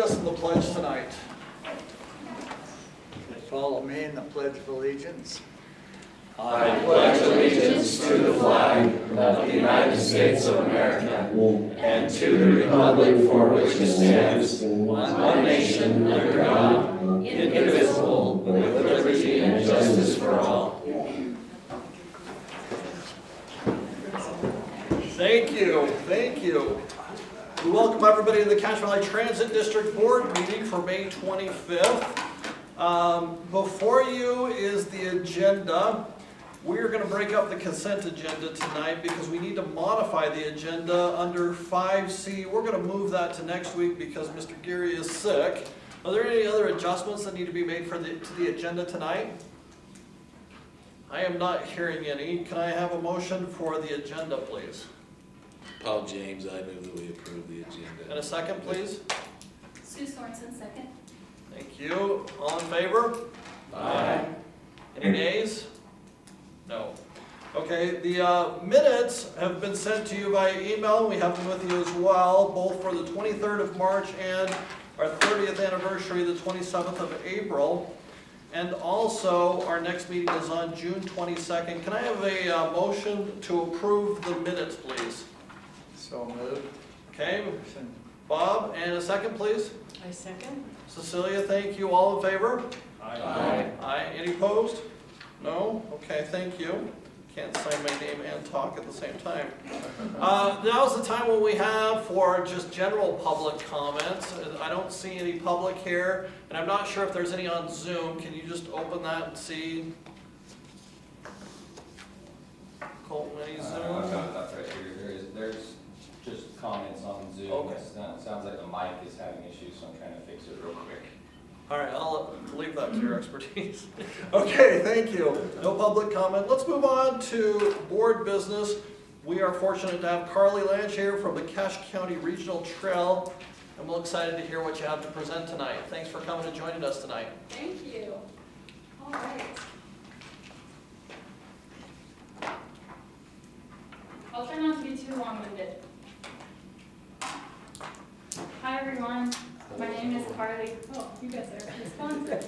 us in the pledge tonight? Follow me in the Pledge of Allegiance. I pledge allegiance to the flag of the United States of America and to the republic for which it stands, one nation under God, indivisible, with liberty and justice for all. Thank you, thank you. We welcome everybody to the Cache Valley Transit District Board meeting for May 25th. Before you is the agenda. We're going to break up the consent agenda tonight because we need to modify the agenda under 5C. We're going to move that to next week because Mr. Geary is sick. Are there any other adjustments that need to be made to the agenda tonight? I am not hearing any. Can I have a motion for the agenda, please? Paul James, I move that we approve the agenda. And a second, please? Sue Sorensen, second. Thank you. All in favor? Aye. Any nays? No. Okay, the minutes have been sent to you by email. We have them with you as well, both for the 23rd of March and our 30th anniversary, the 27th of April. And also, our next meeting is on June 22nd. Can I have a motion to approve the minutes, please? So moved. Okay, Bob, and a second, please? I second. Cecilia, thank you. All in favor? Aye. Aye. Any opposed? No? Okay, thank you. Can't sign my name and talk at the same time. Now's the time when we have for just general public comments. I don't see any public here, and I'm not sure if there's any on Zoom. Can you just open that and see? Colton, any I've Zoom? got it up right here. There's just comments on Zoom. Okay. It sounds like the mic is having issues, so I'm trying to fix it real quick. All right, I'll leave that to your expertise. Okay, thank you. No public comment. Let's move on to board business. We are fortunate to have Carly Lanch here from the Cache County Regional Trail. I'm real excited to hear what you have to present tonight. Thanks for coming and joining us tonight. Thank you. All right. I'll try not to be too long-winded. Hi, everyone. My name is Carly. Oh, you guys are responsive.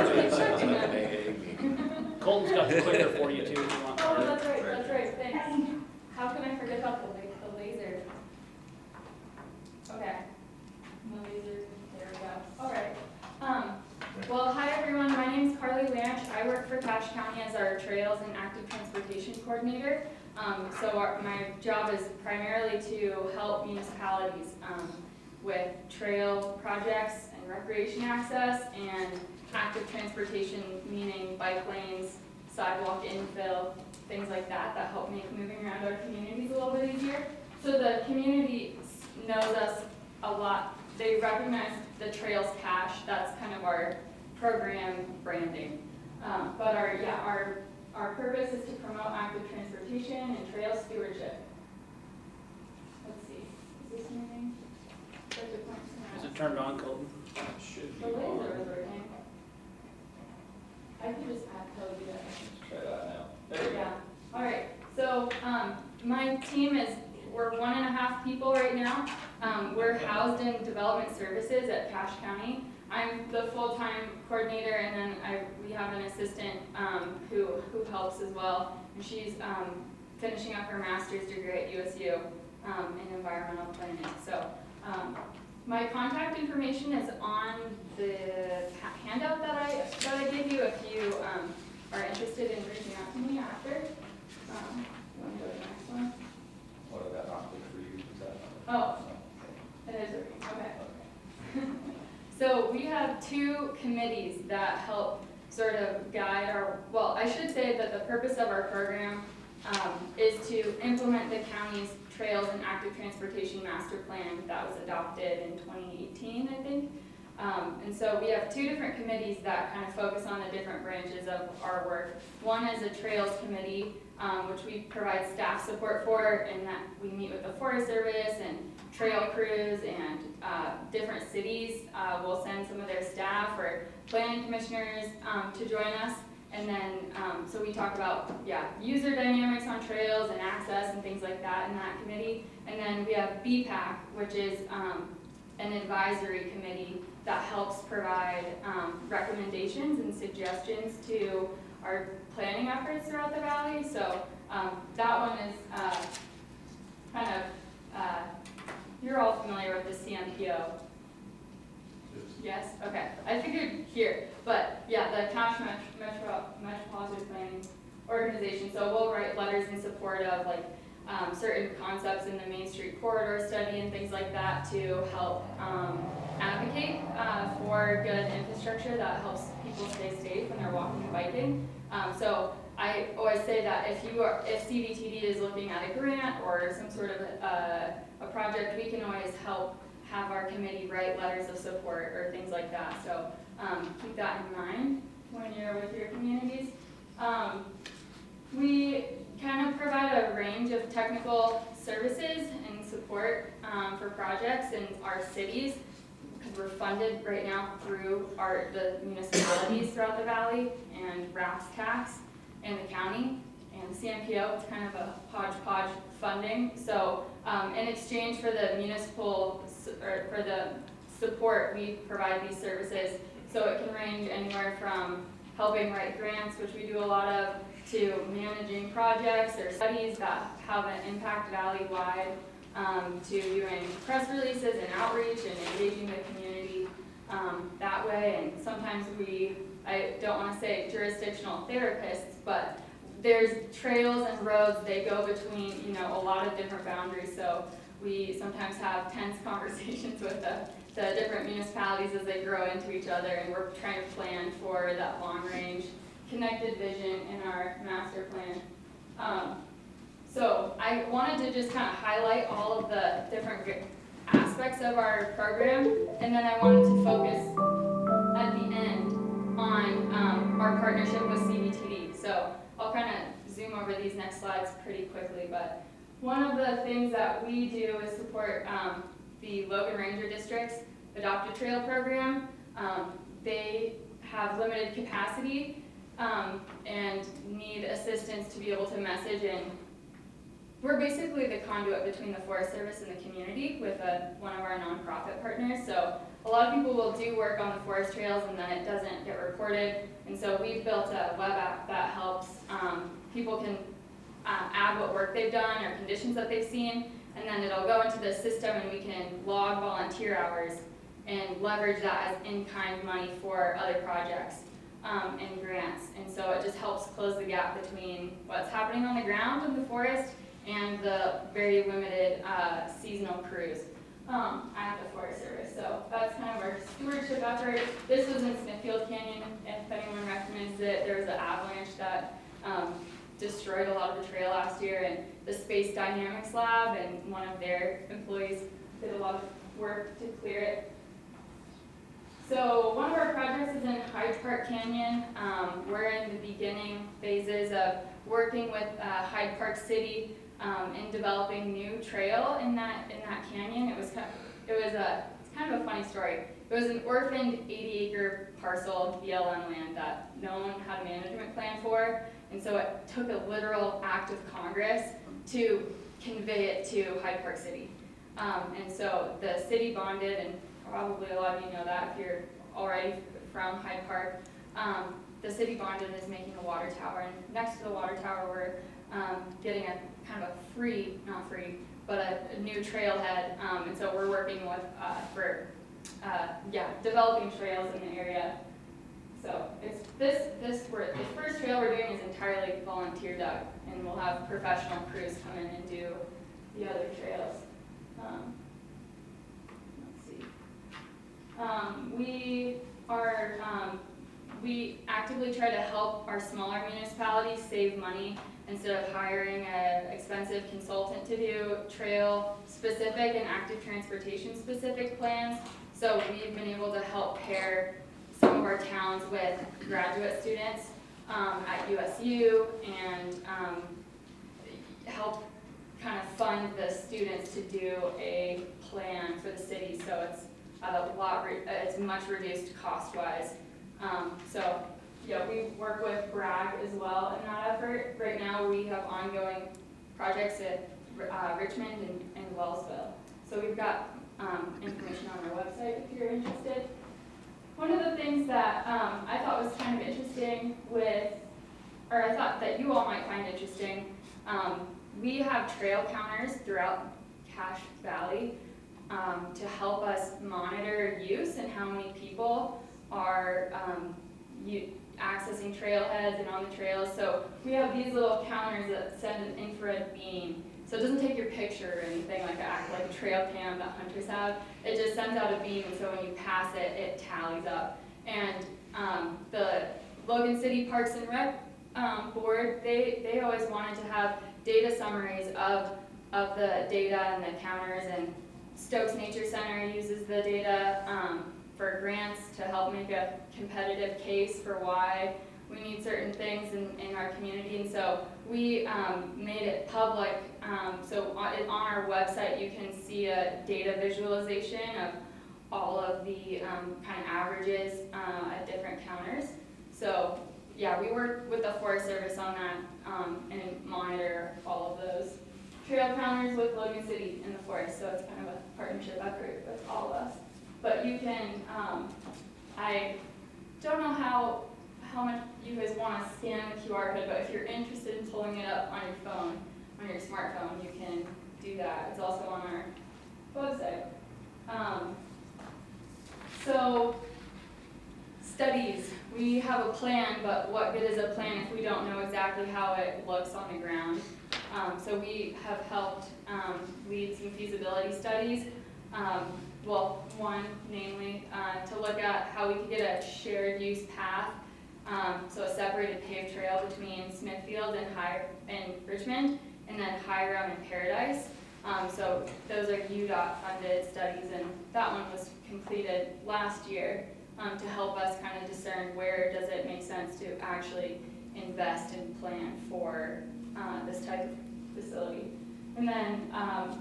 Colton's got the clicker for you too if you want. Oh, that's right, thanks. How can I forget about the laser? Okay. The laser, there we go. All right. Well, hi everyone, my name is Carly Lanch. I work for Cache County as our Trails and Active Transportation Coordinator. My job is primarily to help municipalities with trail projects and recreation access and active transportation, meaning bike lanes, sidewalk infill, things like that help make moving around our communities a little bit easier. So the community knows us a lot. They recognize the Trails Cache. That's kind of our program branding. But our purpose is to promote active transportation and trail stewardship. Let's see, is this moving? Is it turned on, Colton? Should be The laser on. is working. I could just tell you that. Let's try that now. There we go. Yeah, all right, so, my team we're 1.5 people right now. We're housed in development services at Cache County. I'm the full-time coordinator, and then we have an assistant, who helps as well. And she's, finishing up her master's degree at USU, in environmental planning. So, my contact information is on the handout that I gave you if you are interested in reaching out to me after. You want to go to the next one? What did that not look for you? Is that? Oh, it is working. Okay. So we have 2 committees that help sort of guide I should say that the purpose of our program is to implement the county's Trails and Active Transportation Master Plan that was adopted in 2018, I think. And so we have 2 different committees that kind of focus on the different branches of our work. One is a Trails Committee, which we provide staff support for, and that we meet with the Forest Service and trail crews and different cities will send some of their staff or planning commissioners to join us. And then, so we talk about, user dynamics on trails and access and things like that in that committee. And then we have BPAC, which is an advisory committee that helps provide recommendations and suggestions to our planning efforts throughout the valley. So that one is you're all familiar with the CMPO. Yes? Okay. I figured here. But yeah, the Cache Metropolitan Planning Organization. So we'll write letters in support of like certain concepts in the Main Street Corridor study and things like that to help advocate for good infrastructure that helps people stay safe when they're walking and biking. So I always say that if CVTD is looking at a grant or some sort of a project, we can always help have our committee write letters of support or things like that. So keep that in mind when you're with your communities. We kind of provide a range of technical services and support for projects in our cities because we're funded right now through the municipalities throughout the valley and RAPS tax and the county and the CMPO. It's kind of a hodgepodge funding. So in exchange for the municipal or for the support, we provide these services. So it can range anywhere from helping write grants, which we do a lot of, to managing projects or studies that have an impact valley-wide, to doing press releases and outreach and engaging the community that way. And sometimes I don't want to say jurisdictional therapists, but there's trails and roads, they go between, a lot of different boundaries. So we sometimes have tense conversations with the different municipalities as they grow into each other, and we're trying to plan for that long-range connected vision in our master plan. So I wanted to just kind of highlight all of the different aspects of our program, and then I wanted to focus at the end on our partnership with CVTD. So I'll kind of zoom over these next slides pretty quickly, but one of the things that we do is support the Logan Ranger District's Adopt a Trail program. They have limited capacity and need assistance to be able to message, and we're basically the conduit between the Forest Service and the community with one of our nonprofit partners. So a lot of people will do work on the forest trails and then it doesn't get reported, and so we've built a web app that helps people can add what work they've done or conditions that they've seen, and then it'll go into the system and we can log volunteer hours and leverage that as in-kind money for other projects and grants. And so it just helps close the gap between what's happening on the ground in the forest and the very limited seasonal crews at the Forest Service. So that's kind of our stewardship effort. This was in Smithfield Canyon, if anyone recognizes it. There was an avalanche that destroyed a lot of the trail last year, and the Space Dynamics Lab and one of their employees did a lot of work to clear it. So one of our projects is in Hyde Park Canyon. We're in the beginning phases of working with Hyde Park City in developing new trail in that canyon. It's kind of a funny story. It was an orphaned 80-acre parcel BLM land that no one had a management plan for, and so it took a literal act of Congress to convey it to Hyde Park City. And so the city bonded, and probably a lot of you know that if you're already from Hyde Park. The city bonded is making a water tower, and next to the water tower we're getting a kind of a not free, but a new trailhead, and so we're working with developing trails in the area. So it's the first trail we're doing is entirely volunteer dug, and we'll have professional crews come in and do the other trails. We actively try to help our smaller municipalities save money instead of hiring an expensive consultant to do trail-specific and active transportation-specific plans. So we've been able to help pair some of our towns with graduate students at USU and help kind of fund the students to do a plan for the city. So it's it's much reduced cost-wise. So we work with Bragg as well in that effort. Right now we have ongoing projects at Richmond and Wellsville. So we've got information on our website if you're interested. One of the things that I thought was kind of interesting or I thought that you all might find interesting, we have trail counters throughout Cache Valley to help us monitor use and how many people are accessing trailheads and on the trails. So we have these little counters that send an infrared beam. So it doesn't take your picture or anything like a trail cam that hunters have. It just sends out a beam, and so when you pass it, it tallies up. And the Logan City Parks and Rec board, they always wanted to have data summaries of the data and the counters, and Stokes Nature Center uses the data for grants to help make a competitive case for why we need certain things in our community. And so we made it public. So on our website, you can see a data visualization of all of the kind of averages at different counters. So yeah, we work with the Forest Service on that and monitor all of those trail counters with Logan City and the forest. So it's kind of a partnership effort with all of us. But you can, I don't know how much you guys want to scan the QR code, but if you're interested in pulling it up on your phone, on your smartphone, you can do that. It's also on our website. So, studies. We have a plan, but what good is a plan if we don't know exactly how it looks on the ground? So we have helped lead some feasibility studies. Well, one, namely, to look at how we could get a shared use path, so a separated paved trail between Smithfield and Richmond, and then High Ground and Paradise. So those are UDOT funded studies, and that one was completed last year to help us kind of discern where does it make sense to actually invest and plan for this type of facility. And then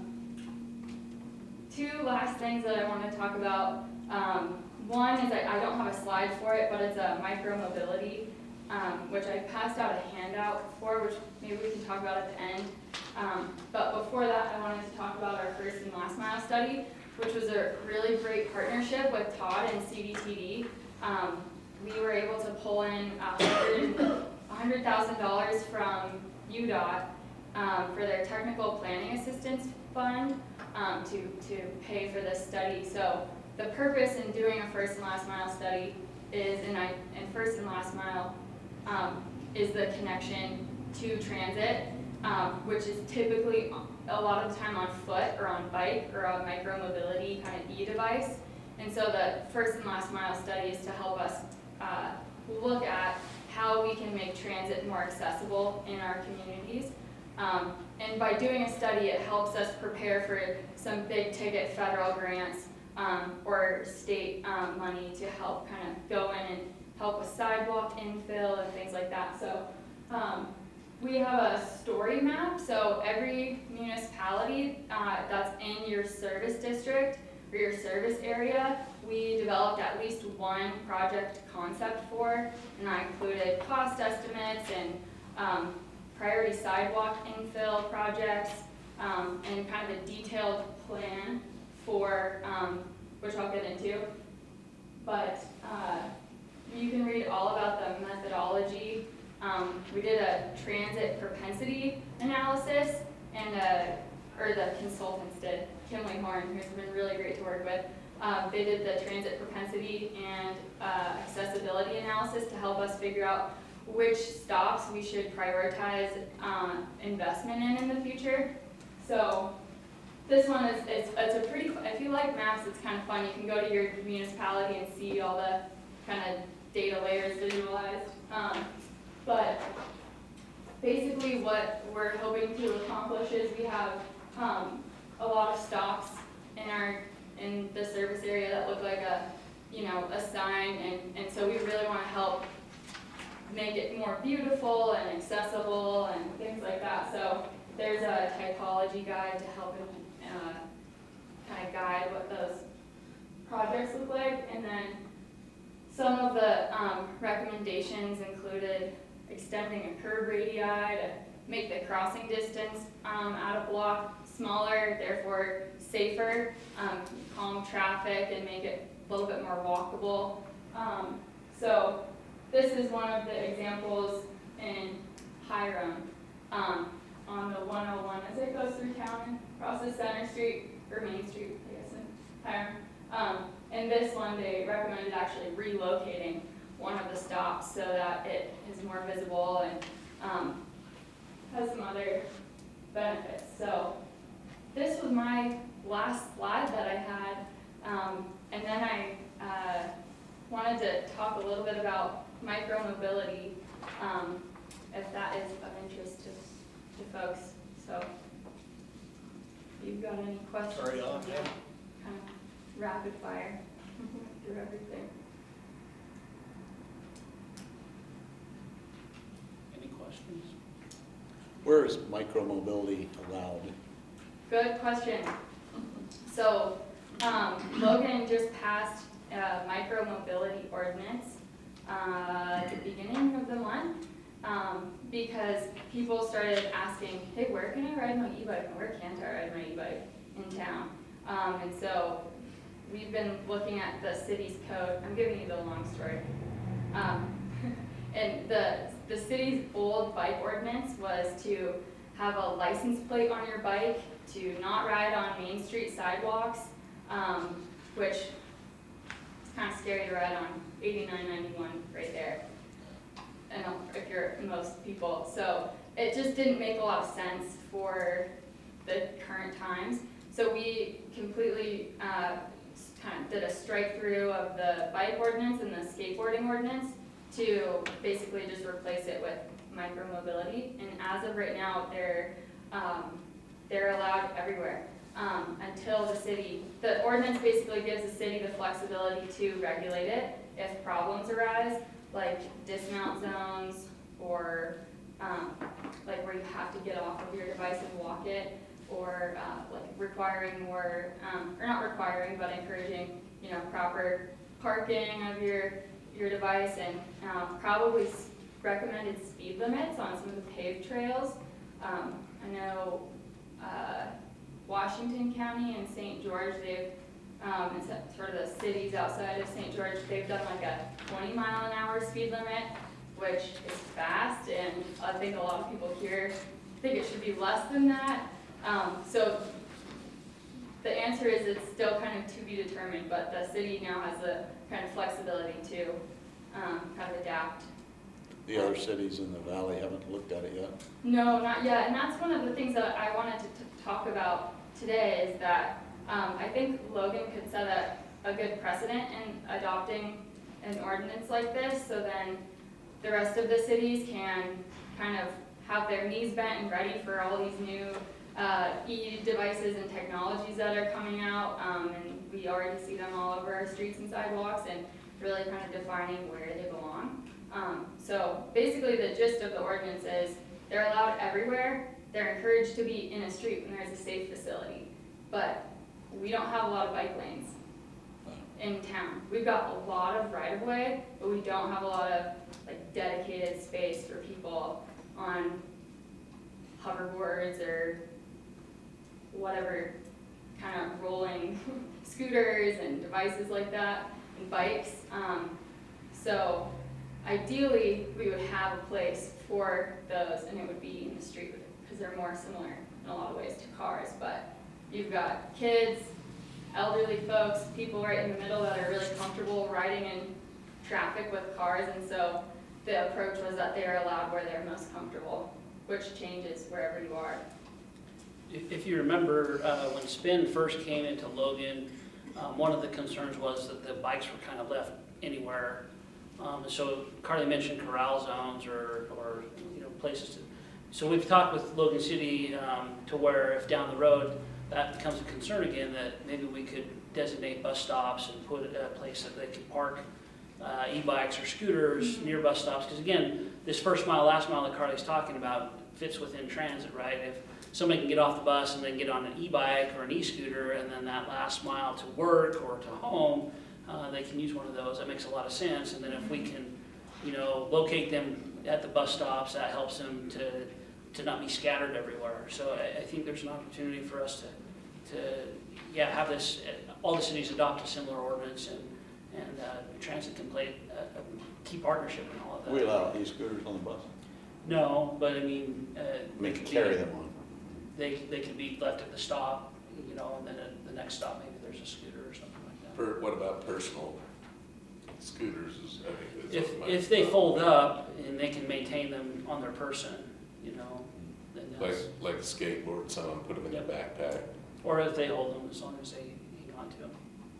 two last things that I want to talk about. One is I don't have a slide for it, but it's a micro-mobility, which I passed out a handout for, which maybe we can talk about at the end. But before that, I wanted to talk about our first and last mile study, which was a really great partnership with Todd and CDTD. We were able to pull in $100,000 from UDOT for their technical planning assistance fund to pay for this study. So the purpose in doing a first and last mile study is, and first and last mile is the connection to transit, which is typically a lot of the time on foot or on bike or a micro-mobility kind of e-device. And so the first and last mile study is to help us look at how we can make transit more accessible in our communities. And by doing a study, it helps us prepare for some big ticket federal grants or state money to help kind of go in and help with sidewalk infill and things like that. So we have a story map. So every municipality that's in your service district or your service area, we developed at least one project concept for, and that included cost estimates and priority sidewalk infill projects, and kind of a detailed plan for, which I'll get into. But you can read all about the methodology. We did a transit propensity analysis, and or the consultants did, Kimley Horn, who's been really great to work with. They did the transit propensity and accessibility analysis to help us figure out which stops we should prioritize investment in the future. So this one is it's a pretty, if you like maps, it's kind of fun. You can go to your municipality and see all the kind of data layers visualized. But basically what we're hoping to accomplish is we have a lot of stops in the service area that look like a sign, and so we really want to help make it more beautiful and accessible and things like that. So there's a typology guide to help kind of guide what those projects look like, and then some of the recommendations included extending a curb radii to make the crossing distance at a block smaller, therefore safer, calm traffic and make it a little bit more walkable. So this is one of the examples in Hiram, on the 101 as it goes through town and crosses Center Street, or Main Street, I guess, in Hiram. And this one, they recommended actually relocating one of the stops so that it is more visible and has some other benefits. So this was my last slide that I had, and then I wanted to talk a little bit about micromobility, if that is of interest to folks. So if you've got any questions, Sorry, Doc. kind of rapid fire through everything. Any questions? Where is micromobility allowed? Good question. So, Logan just passed a micro-mobility ordinance at the beginning of the month, because people started asking, hey, where can I ride my e-bike and where can't I ride my e-bike in town? And so we've been looking at the city's code. I'm giving you the long story. And the city's old bike ordinance was to have a license plate on your bike, to not ride on Main Street sidewalks, which is kind of scary to ride on 8991 right there. I know if you're most people. So it just didn't make a lot of sense for the current times. So we completely kind of did a strike through of the bike ordinance and the skateboarding ordinance to basically just replace it with micromobility. And as of right now, they're allowed everywhere until the ordinance basically gives the city the flexibility to regulate it if problems arise, like dismount zones or like where you have to get off of your device and walk it, or like requiring more, or not requiring, but encouraging, proper parking of your device, and probably recommended speed limits on some of the paved trails. I know Washington County and St. George, they've, it's sort of the cities outside of St. George, they've done like a 20-mile-an-hour speed limit, which is fast, and I think a lot of people here think it should be less than that. So the answer is it's still kind of to be determined, but the city now has the kind of flexibility to kind of adapt. The other cities in the valley haven't looked at it yet? No, not yet, and that's one of the things that I wanted to talk about today, is that I think Logan could set a good precedent in adopting an ordinance like this, so then the rest of the cities can kind of have their knees bent and ready for all these new e-devices and technologies that are coming out, and we already see them all over our streets and sidewalks, and really kind of defining where they belong. So basically the gist of the ordinance is they're allowed everywhere. They're encouraged to be in a street when there's a safe facility, but we don't have a lot of bike lanes in town. We've got a lot of right-of-way, but we don't have a lot of like dedicated space for people on hoverboards or whatever kind of rolling scooters and devices like that, and bikes. So ideally, we would have a place for those, and it would be in the street because they're more similar in a lot of ways to cars. But you've got kids, elderly folks, people right in the middle that are really comfortable riding in traffic with cars, and so the approach was that they are allowed where they're most comfortable, which changes wherever you are. If you remember, when Spin first came into Logan, one of the concerns was that the bikes were kind of left anywhere. So Carly mentioned corral zones or places to. So we've talked with Logan City to where if down the road that becomes a concern again, that maybe we could designate bus stops and put a place that they could park e-bikes or scooters near bus stops. Because again, this first mile, last mile that Carly's talking about fits within transit, right? If somebody can get off the bus and then get on an e-bike or an e-scooter, and then that last mile to work or to home, they can use one of those. That makes a lot of sense. And then if we can, locate them at the bus stops, that helps them to to not be scattered everywhere. So I think there's an opportunity for us to have this, all the cities adopt a similar ordinance, and transit can play a key partnership in all of that. We allow e-scooters on the bus? No, but I mean. We can carry them on. They could be left at the stop, you know, and then at the next stop, maybe there's a scooter or something like that. What about personal scooters? I think that's If they fold up and they can maintain them on their person, you know, then that's, like a skateboard, someone put them in their backpack. or if they hold them, as long as they hang on to them.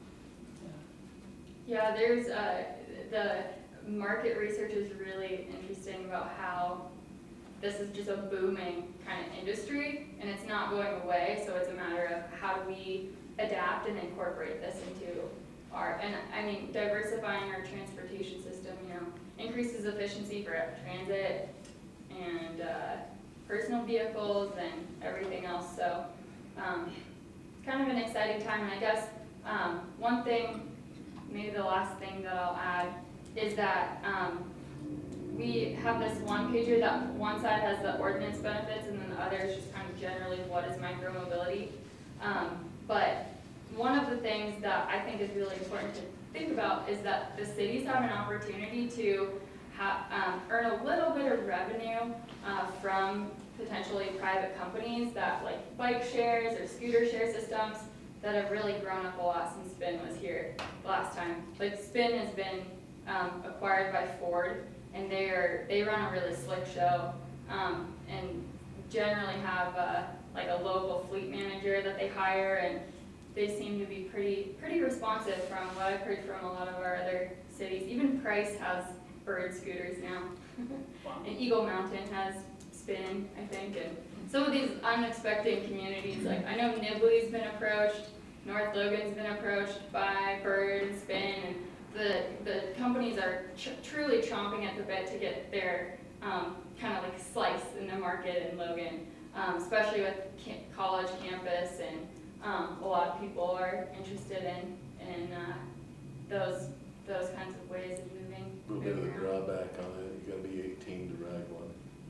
Yeah, there's, the market research is really interesting about how this is just a booming kind of industry, and it's not going away, so it's a matter of how do we adapt and incorporate this into our, and I mean, diversifying our transportation system, you know, increases efficiency for transit and personal vehicles and everything else, so it's kind of an exciting time, and I guess one thing, maybe the last thing that I'll add, is that we have this one pager that one side has the ordinance benefits and then the other is just kind of generally what is micromobility. But one of the things that I think is really important to think about is that the cities have an opportunity to earn a little bit of revenue from potentially private companies that like bike shares or scooter share systems that have really grown up a lot since Spin was here last time. Like Spin has been acquired by Ford, and they run a really slick show, and generally have like a local fleet manager that they hire, and they seem to be pretty responsive from what I've heard from a lot of our other cities. Even Price has bird scooters now, and Eagle Mountain has Spin, I think, and some of these unexpected communities, like I know Nibley's been approached, North Logan's been approached by Bird and Spin, and the companies are truly chomping at the bit to get their kind of like slice in the market in Logan, especially with college campus, and a lot of people are interested in those kinds of ways of moving. A little bit of the around. drawback on it, you gotta be 18 to ride one.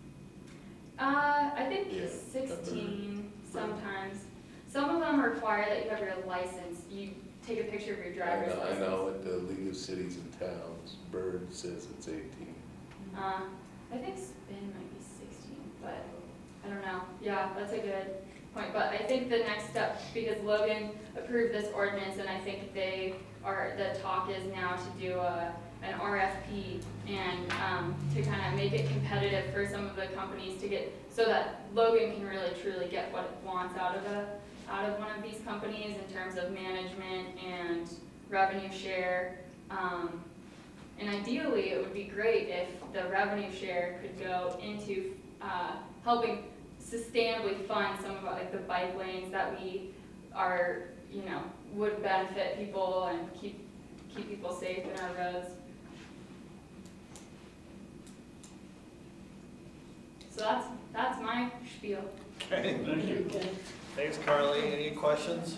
I think Yeah, 16 sometimes. Some of them require that you have your license. You take a picture of your driver's I license. know at the League of Cities and Towns, Bird says it's 18. I think Spin might be 16, but I don't know. Yeah, that's a good point. But I think the next step, because Logan approved this ordinance, and I think the talk is now to do an RFP and to kind of make it competitive for some of the companies to get, so that Logan can really truly get what it wants out of one of these companies in terms of management and revenue share. And ideally, it would be great if the revenue share could go into helping sustainably fund some of like the bike lanes that we are, you know, would benefit people and keep people safe in our roads. So that's my spiel. Okay, thank you. Thanks, Carly. Any questions?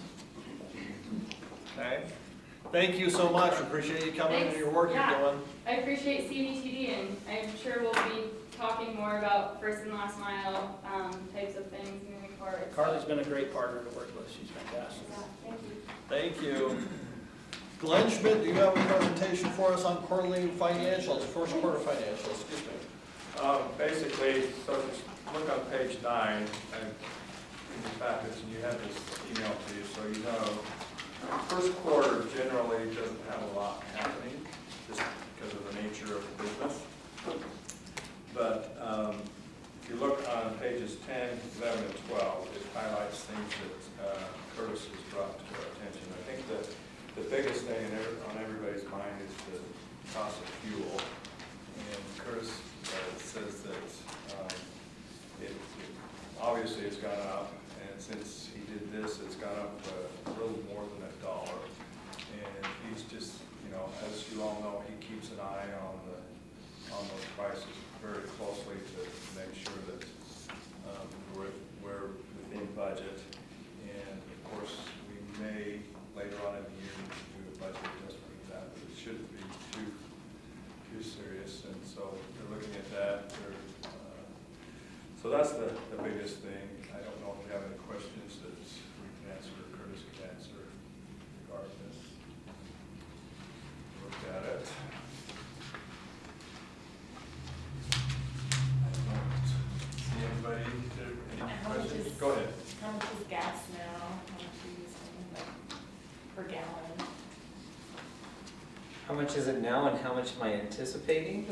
Okay. Thank you so much. Appreciate you coming and your work Thanks. you're doing. I appreciate CBTD, and I'm sure we'll be talking more about first and last mile types of things moving forward. Carly's been a great partner to work with. She's fantastic. Yeah, thank you. Thank you. Glenn Schmidt, do you have a presentation for us on quarterly financials, first quarter financials? Excuse me. Basically, so if you look on page 9, and in the package, and you have this email to you, so you know, first quarter generally doesn't have a lot happening, just because of the nature of the business. But if you look on pages 10, 11, and 12, it highlights things that Curtis has brought to our attention. I think that the biggest thing on everybody's mind is the cost of fuel. And Curtis says that obviously it's gone up, and since he did this, it's gone up a little more than $1. And he's just, you know, as you all know, he keeps an eye on those prices very closely to make sure that we're within budget. And of course, we may later on in the year do a budget adjustment of that, but it shouldn't be too serious. And so they're looking at that. So that's the biggest thing. I don't know if you have any questions that we can answer, or Curtis can answer regarding this. Look at it. I don't see anybody, any questions? Go ahead. How much is gas now? How much are you using, like, per gallon? How much is it now and how much am I anticipating?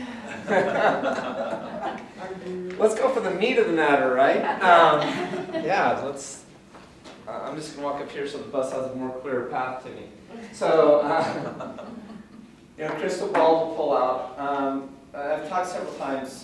Let's go for the meat of the matter, right? Yeah, let's, I'm just gonna walk up here so the bus has a more clear path to me. So, crystal ball will pull out. I've talked several times,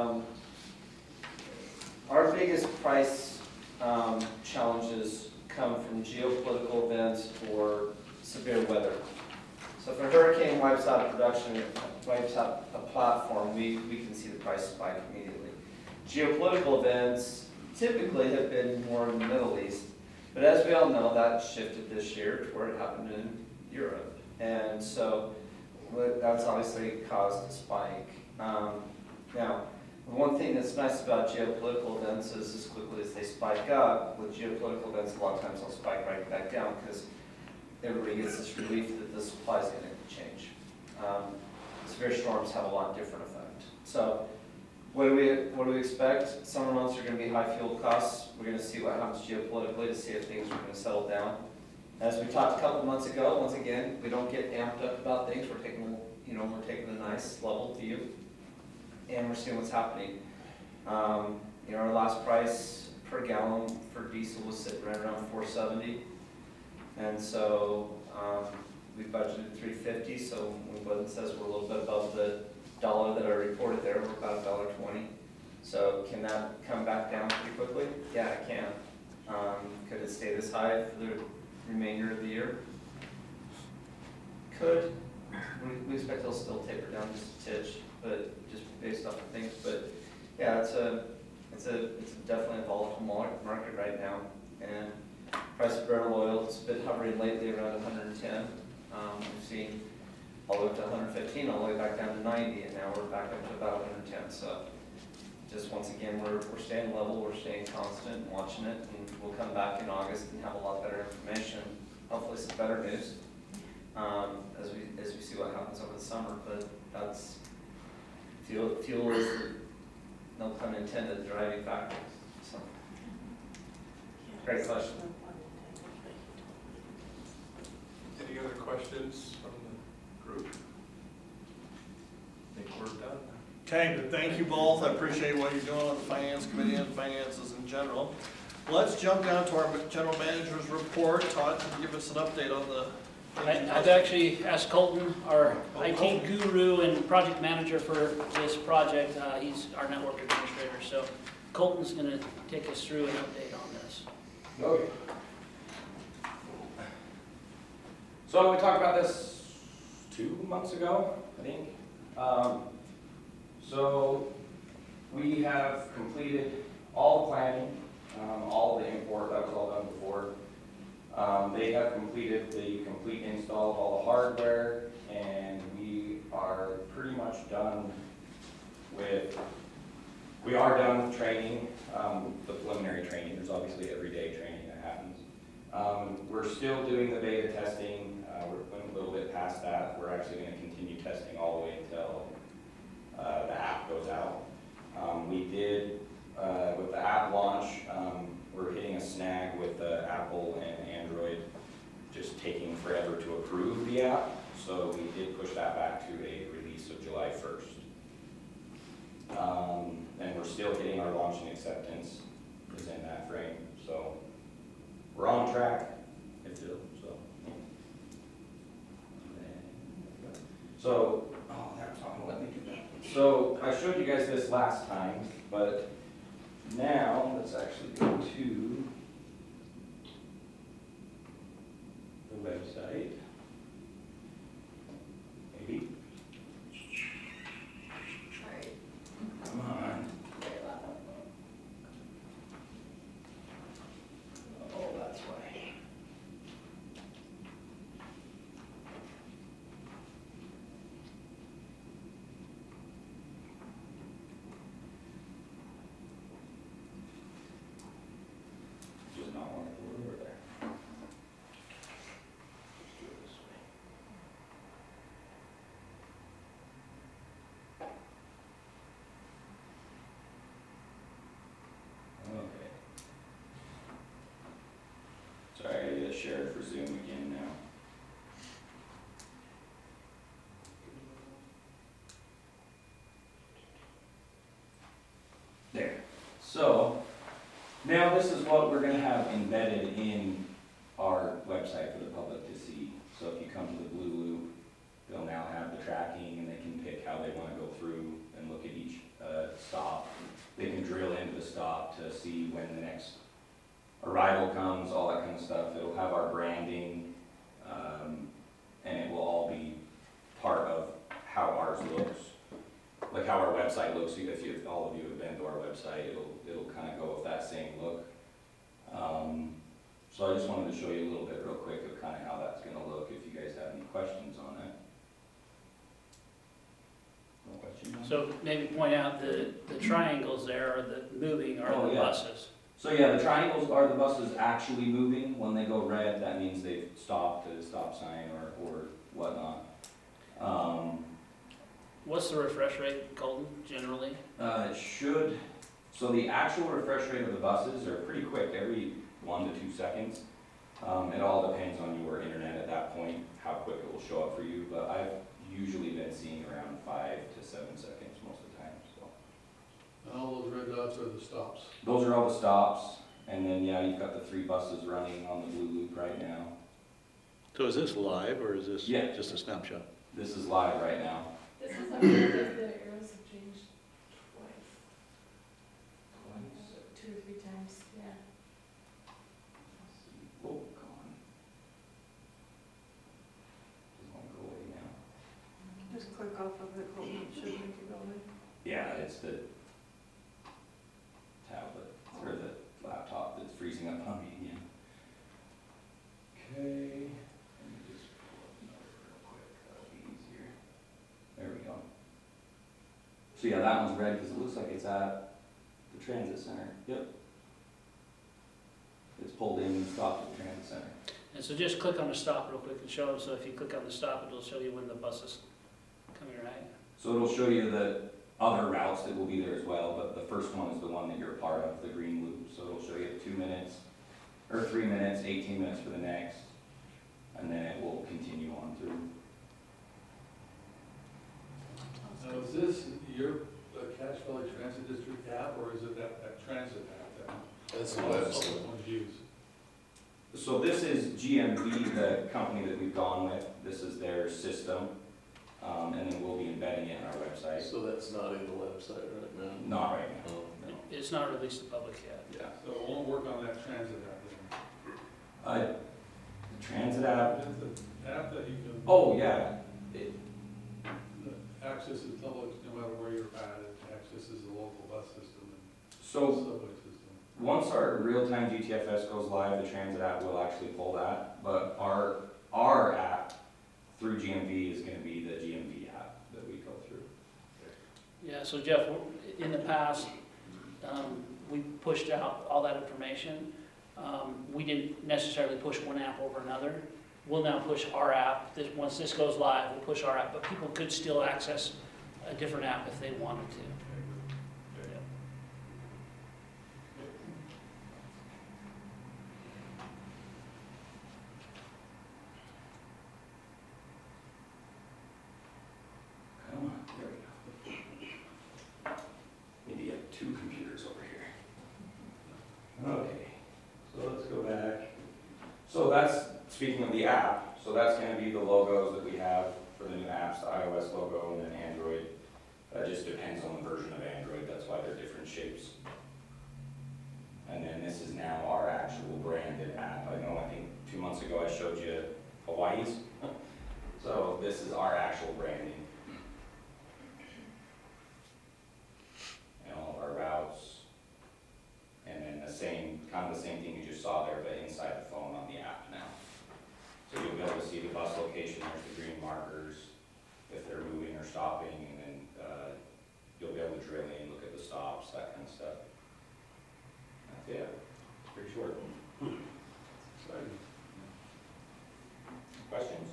our biggest price challenges come from geopolitical events or severe weather. So if a hurricane wipes out a production, wipes out a platform, we can see the price spike immediately. Geopolitical events typically have been more in the Middle East, but as we all know, that shifted this year to where it happened in Europe. And so that's obviously caused a spike. Now, the one thing that's nice about geopolitical events is as quickly as they spike up, with geopolitical events, a lot of times they'll spike right back down because everybody gets this relief that the supply is going to change. Severe storms have a lot different effect. So what do we expect? Summer months are going to be high fuel costs. We're going to see what happens geopolitically to see if things are going to settle down. As we talked a couple months ago, once again, we don't get amped up about things. We're taking a nice level view, and we're seeing what's happening. Our last price per gallon for diesel was sitting right around $4.70. And so we budgeted $3.50, so when Glenn says we're a little bit above the dollar that I reported there, we're about $1.20. So can that come back down pretty quickly? Yeah, it can. Could it stay this high for the remainder of the year? Could. We expect it'll still taper down just a titch, but just based off of things. But yeah, it's definitely a volatile market right now, and price of barrel oil has been hovering lately around 110. We've seen all the way up to 115, all the way back down to 90, and now we're back up to about 110. So just once again, we're staying level, we're staying constant and watching it, and we'll come back in August and have a lot better information. Hopefully some better news as we see what happens over the summer. But that's fuel is, no pun intended, the driving factor. So great question. Any other questions from the group? I think we're done. Okay, thank you both. I appreciate what you're doing on the finance committee and finances in general. Let's jump down to our general manager's report. Todd, can you give us an update on the? I've actually asked Colton, our IT guru and project manager for this project. He's our network administrator, so Colton's going to take us through an update on this. Okay. So we talked about this 2 months ago, I think. So we have completed all the planning, all the import, that was all done before. They have completed the complete install of all the hardware, and we are pretty much done with, training, the preliminary training. There's obviously everyday training that happens. We're still doing the beta testing. We're a little bit past that. We're actually going to continue testing all the way until the app goes out. We did, with the app launch, we're hitting a snag with Apple and Android just taking forever to approve the app. So we did push that back to a release of July 1st. And we're still hitting our launch and acceptance is in that frame. So we're on track. So, that's not gonna let me do that. So I showed you guys this last time, but now let's actually go to the website. Maybe. Sorry. Come on. Oh, that's why. share for Zoom again now. There. So, now this is what we're gonna have embedded in our website for the public to see. So if you come to the Blue Loop, they'll now have the tracking and they can pick how they wanna go through and look at each stop. They can drill into the stop to see when the next arrival comes, all that kind of stuff. It'll have our branding, and it will all be part of how ours looks. Like how our website looks, if all of you have been to our website, it'll kind of go with that same look. So I just wanted to show you a little bit real quick of kind of how that's gonna look, if you guys have any questions on it. No questions? So maybe point out the triangles there are the moving are Oh, the yeah. buses. So yeah, the triangles are the buses actually moving. When they go red, that means they've stopped at a stop sign or whatnot. What's the refresh rate, Colton, generally? It should, so the actual refresh rate of the buses are pretty quick, every 1 to 2 seconds. It all depends on your internet at that point, how quick it will show up for you, but I've usually been seeing around 5 to 7 seconds most of the time, so. And all those red dots are the stops. Those are all the stops, and then, yeah, you've got the 3 buses running on the Blue Loop right now. So is this live, or is this Yeah. just a snapshot? This is live right now. This is a because the arrows have changed twice, 2 or 3 times, yeah. Oh, come on. Just won't go away now. Just click off of it, Colton, it should make it go away. Yeah, it's the tablet, or the laptop that's freezing up on me again. Okay, let me just pull up another real quick, that'll be easier. There we go. So yeah, that one's red because it looks like it's at the transit center. Yep. It's pulled in and stopped at the transit center. And so just click on the stop real quick and show them. So if you click on the stop, it'll show you when the bus is coming, right? So it'll show you the other routes that will be there as well, but the first one is the one that you're a part of, the green loop. So it'll show you 2 minutes, or 3 minutes, 18 minutes for the next, and then it will continue on through. Now, is this your Cache Valley Transit District app, or is it that transit app that? That's the all website. public ones use? So this is GMV, the company that we've gone with. This is their system, and then we'll be embedding it in our website. So that's not in the website right now? Not right now. Oh. It's not released to public yet. Yeah. So it won't work on that transit app The transit app. then? It's the app that you can. Oh yeah. It, that accesses public, no matter where you're at, it accesses the local bus system and so subway system. once our real-time GTFS goes live, the transit app will actually pull that. But our app through GMV is going to be the GMV app that we go through. Yeah, so Jeff, in the past, we pushed out all that information. We didn't necessarily push one app over another. We'll now push our app. Once this goes live, we'll push our app, but people could still access a different app if they wanted to. Yeah. Come on, there we go. Maybe have 2 computers over here. Okay, so let's go back. So that's, speaking of the app, so that's going to be the logos that we have for the new apps, the iOS logo and then Android. That just depends on the version of Android, that's why they're different shapes. And then this is now our actual branded app. I know, I think 2 months ago I showed you Hawaii's. So this is our actual branding. And all of our routes. And then the same, kind of the same thing you just saw there, but inside the phone on the app now. So you'll be able to see the bus location, there's the green markers, if they're moving or stopping, and then you'll be able to drill in, look at the stops, that kind of stuff. That's it. It's pretty short. Exciting. Questions?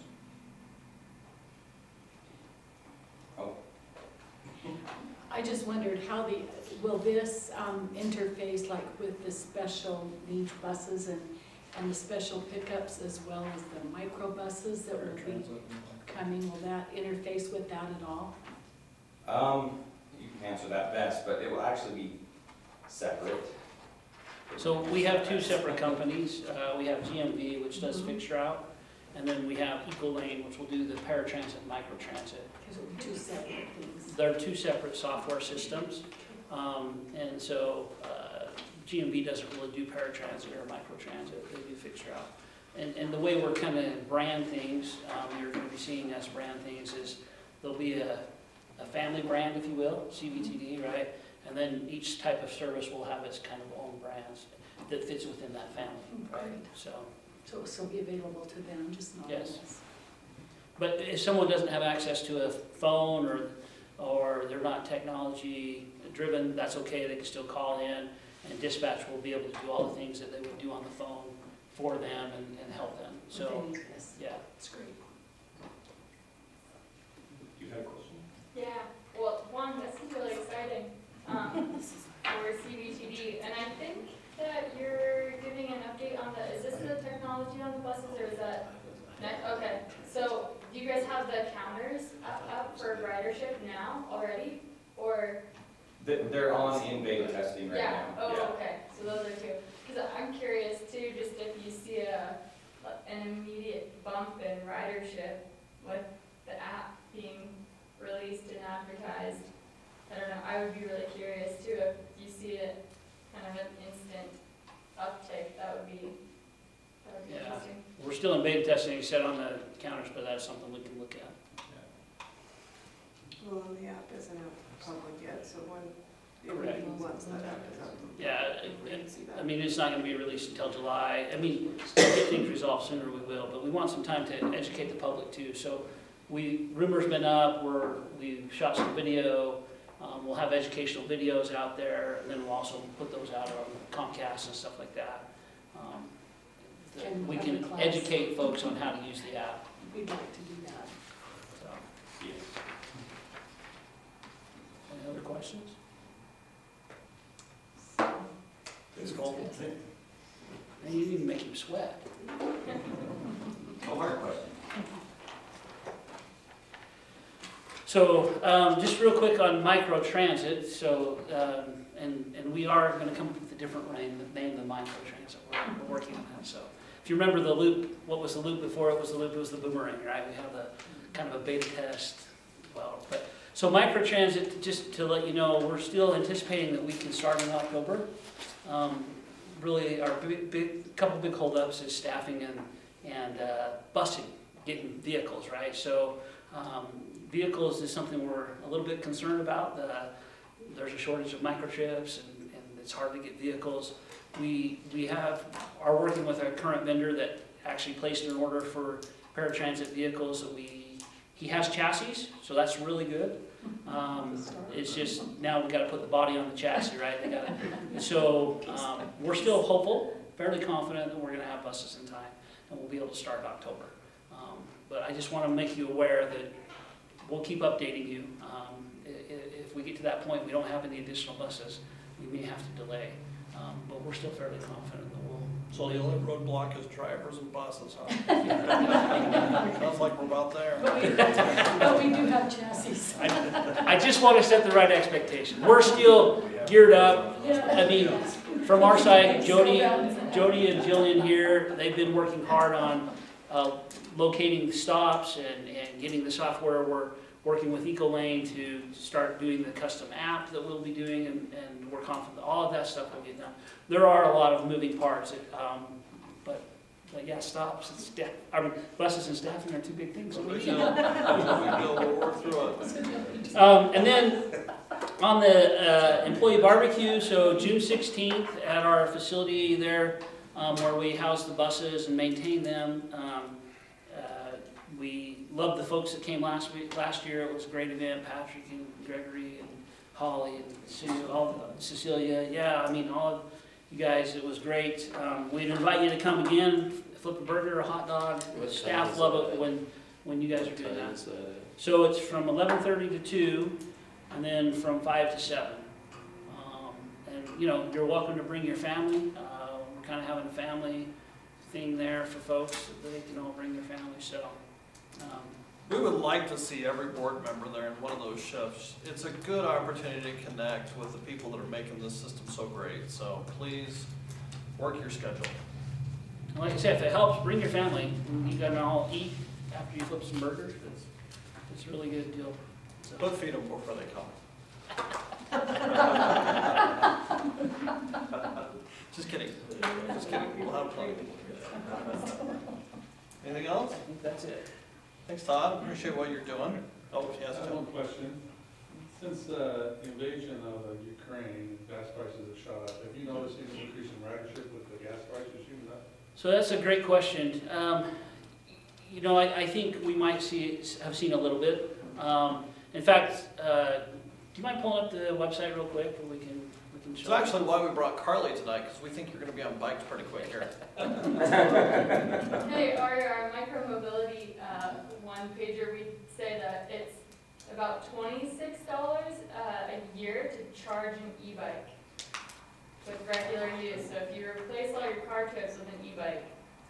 Oh, I just wondered how will this interface like with the special needs buses And the special pickups as well as the microbuses that will be coming, will that interface with that at all? You can answer that best, but it will actually be separate. So we have two separate companies. We have GMV, which does fixed route, and then we have Ecolane, which will do the paratransit and microtransit. Because it'll be two separate things. They're two separate software systems. And so GMV doesn't really do paratransit or microtransit, they do fixed route. And the way we're kind of brand things, you're going to be seeing us brand things is there'll be a family brand, if you will, CBTD, right? And then each type of service will have its kind of own brands that fits within that family, right? Great. So So be available to them, just not Yes. us. but if someone doesn't have access to a phone or they're not technology driven, that's okay, they can still call in and dispatch will be able to do all the things that they would do on the phone for them and help them. So, They need this. yeah. It's great. You had a question? Yeah, well, one, this is really exciting, for CBTD, and I think that you're giving an update on is this the technology on the buses, or is that, okay, so, do you guys have the counters up for ridership now already, or? They're on in beta testing right now. Oh, okay, so those are two, because I'm curious too, just if you see an immediate bump in ridership with the app being released and advertised. I don't know, I would be really curious too, if you see it kind of an instant uptake, that would be Yeah. interesting. We're still in beta testing, you said on the counters, but that's something we can look at. Well, the app isn't out public yet, so Correct. once that app is out. Yeah, we can see that. I mean, it's not gonna be released until July. I mean, to get things resolved sooner, we will, but we want some time to educate the public too. So rumor's been up, we've shot some video, we'll have educational videos out there, and then we'll also put those out on Comcast and stuff like that. Can We have can a class. educate folks on how to use the app, We'd like to do that. so. Yes. Any other questions? It's cold. And you didn't even make him sweat. No hard question. So, just real quick on microtransit, so, and we are gonna come up with a different name than microtransit, we're working on that, so. If you remember the loop, what was the loop before it was the loop, it was the boomerang, right? We have the, kind of a beta test, so microtransit, just to let you know, we're still anticipating that we can start in October. Really, our couple big holdups is staffing and busing, getting vehicles, right? So, vehicles is something we're a little bit concerned about. There's a shortage of microchips and it's hard to get vehicles. We are working with our current vendor that actually placed an order for paratransit vehicles that he has chassis, so that's really good. It's just now we gotta put the body on the chassis, right? So we're still hopeful, fairly confident that we're gonna have buses in time and we'll be able to start in October. But I just wanna make you aware that we'll keep updating you. If we get to that point, we don't have any additional buses, we may have to delay. But we're still fairly confident that we'll. So the only roadblock is drivers and buses, huh? Sounds like we're about there. But we do have chassis. I just want to set the right expectation. We're still geared up. I mean, from our side, Jody and Jillian here, they've been working hard on locating stops and getting the software. We're working with Ecolane to start doing the custom app that we'll be doing, and we're confident that all of that stuff will get done. There are a lot of moving parts, but yeah, stops and buses and staffing are two big things. We'll work through it. And then on the employee barbecue, so June 16th at our facility there, where we house the buses and maintain them. We loved the folks that came last year. It was a great event. Patrick and Gregory and Holly and Cecilia. Yeah, I mean, all of you guys, it was great. We'd invite you to come again, flip a burger, a hot dog. Staff love it when you guys are doing that. So it's from 11:30 to 2, and then from 5 to 7. And you're welcome to bring your family. We're kind of having a family thing there for folks that they can all bring their families, so. We would like to see every board member there in one of those shifts. It's a good opportunity to connect with the people that are making this system so great, so please work your schedule. Like I said, if it helps, bring your family, and you can all eat after you flip some burgers, it's a really good deal. So. But feed them before they come. Just kidding. Just kidding. We'll have plenty. Anything else? I think that's it. Thanks, Todd. Appreciate what you're doing. Oh, yes, I have Joe. one question. Since the invasion of Ukraine, gas prices have shot up. Have you noticed any increase in ridership with the gas prices shooting up? So that's a great question. You know, I think we might have seen a little bit. In fact, do you mind pulling up the website real quick where we can show? It's actually why we brought Carly tonight, because we think you're going to be on bikes pretty quick here. Hey, our micro-mobility one-pager, we say that it's about $26 a year to charge an e-bike with regular use. So if you replace all your car trips with an e-bike.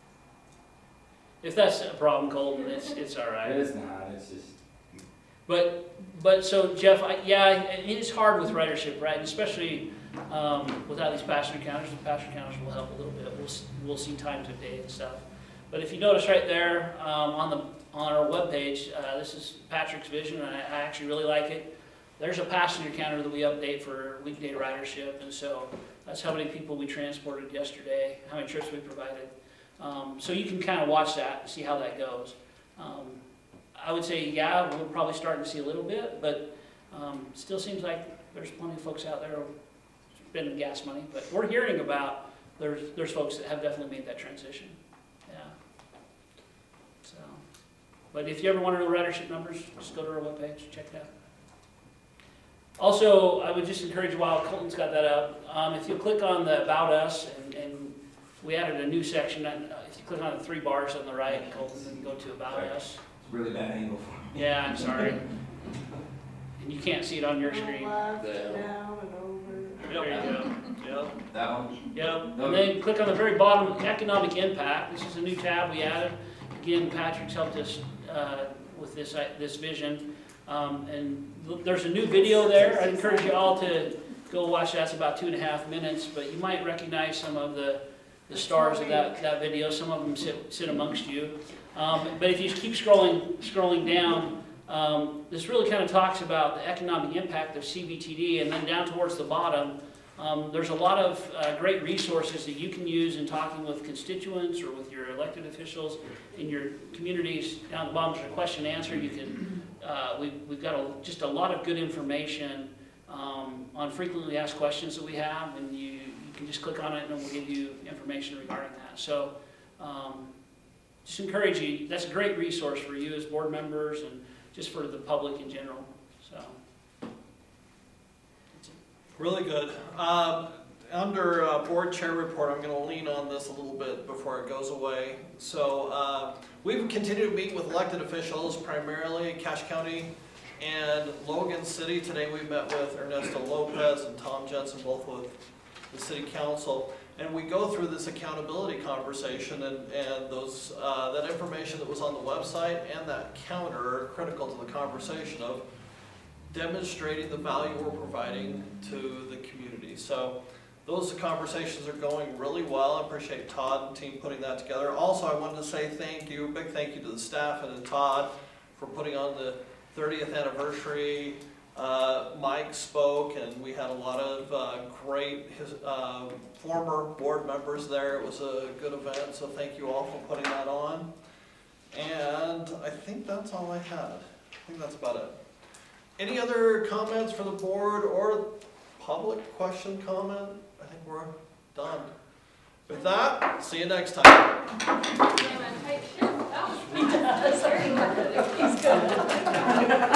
If that's a problem, Colton, it's all right. It is not, it's just. But so Jeff, it is hard with ridership, right?Est without these passenger counters. The passenger counters will help a little bit. We'll see times of day and stuff. But if you notice right there on our webpage, this is Patrick's vision, and I actually really like it. There's a passenger counter that we update for weekday ridership, and so that's how many people we transported yesterday, how many trips we provided. So you can kind of watch that and see how that goes. I would say, we're probably starting to see a little bit, but still seems like there's plenty of folks out there spending gas money. But we're hearing about there's folks that have definitely made that transition. Yeah. So, but if you ever want to know ridership numbers, just go to our webpage, check it out. Also, I would just encourage you, while Colton's got that up, if you click on the About Us, and we added a new section, if you click on the 3 bars on the right, Colton, then go to About Us. Really bad angle for me. Yeah, I'm sorry. And you can't see it on your screen. Left, down, and over. There you go. Yep. That one? Yep. And then click on the very bottom, Economic Impact. This is a new tab we added. Again, Patrick's helped us with this vision. And there's a new video there. I encourage you all to go watch that. It's about 2.5 minutes, but you might recognize some of the stars of that video. Some of them sit amongst you. But if you keep scrolling down, this really kind of talks about the economic impact of CBTD, and then down towards the bottom, there's a lot of great resources that you can use in talking with constituents or with your elected officials in your communities. Down at the bottom, there's a question and answer. You can, we've got just a lot of good information on frequently asked questions that we have, and you can just click on it and we'll give you information regarding that. So. Just encourage you, that's a great resource for you as board members and just for the public in general. So, Really good. Under board chair report, I'm going to lean on this a little bit before it goes away. So we've continued to meet with elected officials, primarily Cache County and Logan City. Today we met with Ernesto Lopez and Tom Jensen, both with the city council. And we go through this accountability conversation, and those that information that was on the website and that counter are critical to the conversation of demonstrating the value we're providing to the community. So those conversations are going really well. I appreciate Todd and team putting that together. Also, I wanted to say thank you, big thank you to the staff and to Todd for putting on the 30th anniversary. Mike spoke, and we had a lot of great former board members there. It was a good event, so thank you all for putting that on. And I think that's all I had. I think that's about it. Any other comments for the board or public question, comment? I think we're done. With that, see you next time. Damn, I'm tight ship. That was pretty good. He's good.